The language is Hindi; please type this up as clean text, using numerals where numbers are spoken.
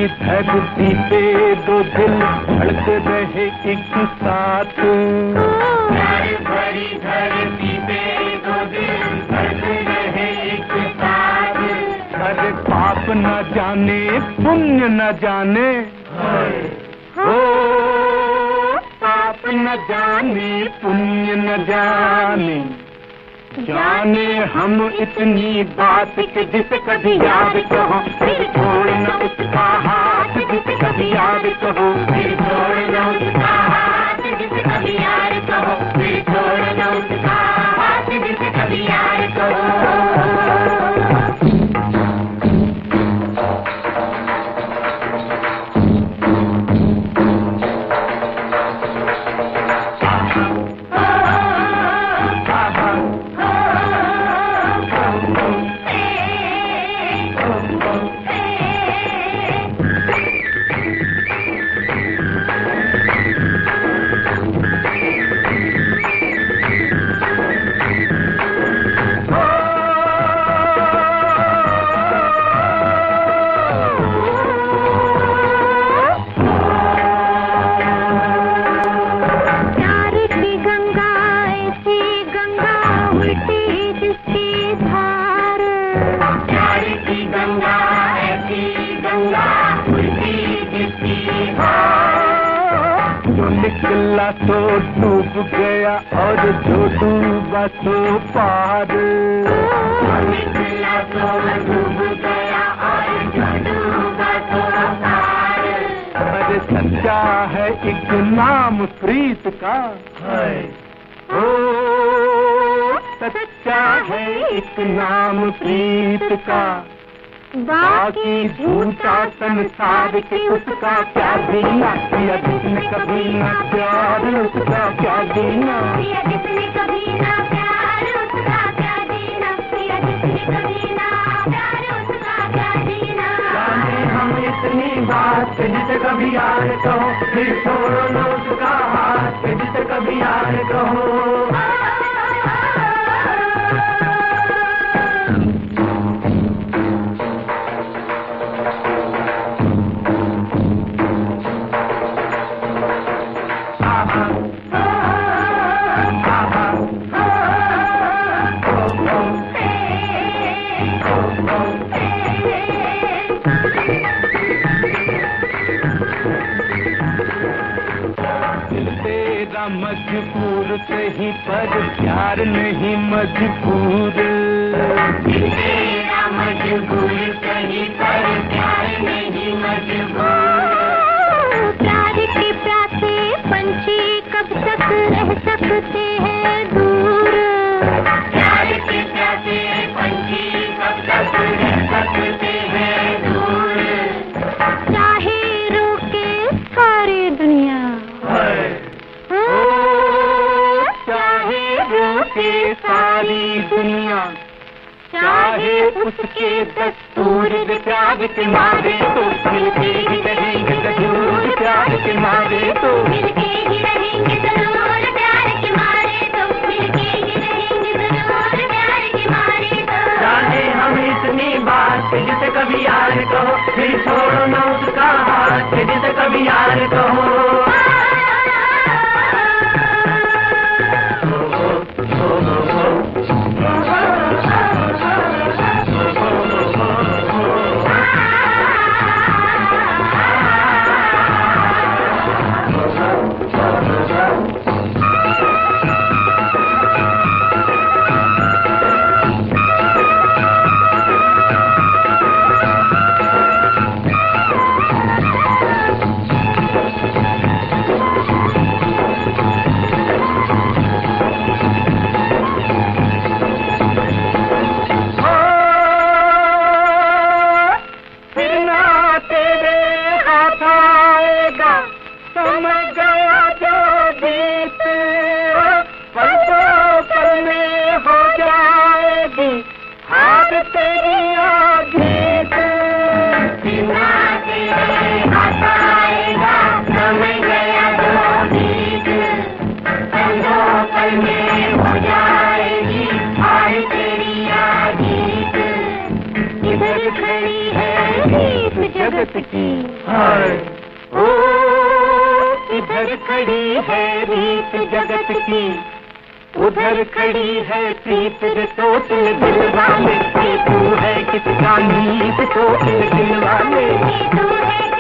भरी धरती पे दो दिल धड़क रहे एक साथ। प्यार भरी धरती पे दो दिल धड़क रहे एक साथ। अरे पाप न जाने पुण्य न जाने, हो पाप न जाने पुण्य न जाने, जाने हम इतनी बात कि जिसे कभी याद कहो फिर छोड़ना उसका हाथ, जिसे कभी याद कहो फिर छोड़ना उसका हाथ, जिसे कभी यार कहो फिर छोड़ना उसका हाथ, जिसे कभी यार कहो। निकला तो डूब गया और जो डूबा तो पार। निकला तो डूब गया और जो डूबा तो पार। अरे सच्चा है एक नाम प्रीत का, ओ सच्चा है एक नाम प्रीत का, बाकी झूठा संसार के उसका क्या जीना, किया जिसने कभी ना प्यार उसका क्या जीना, किया जिसने कभी ना प्यार उसका क्या जीना, किया जिसने कभी ना प्यार उसका क्या जीना। जाने हम इतनी बात जिसे कभी यार कहो फिर छोड़ो न उसका हाथ, जिसे कभी यार कहो। मजबूर कहीं पर प्यार नहीं मजबूर, तेरा मजबूर कहीं पर प्यार नहीं मजबूर। प्यार के प्यासे पंछी कब तक रह सकते हैं दूर, प्यार के प्यासे पंछी कब तक रह सकते हैं दूर। चाहे रोके सारी दुनिया, सारी दुनिया, चाहे उसके दस्तूर प्यार के मारे तो मिलके ही रहेंगे जरूर, प्यार के मारे तो मिलके ही रहेंगे जरूर, प्यार के मारे तो मिलके ही रहेंगे जरूर, प्यार के मारे तो। जाने हम इतनी बात जिसे कभी यार कहो फिर छोड़ो न उसका हाथ, जिसे कभी यार कहो। की। ओ इधर खड़ी है रीत जगत की, उधर खड़ी है प्रीत जो सोच ले दिल वाले, ये तू है किसका नीत सोच ले दिल वाले, ये तू है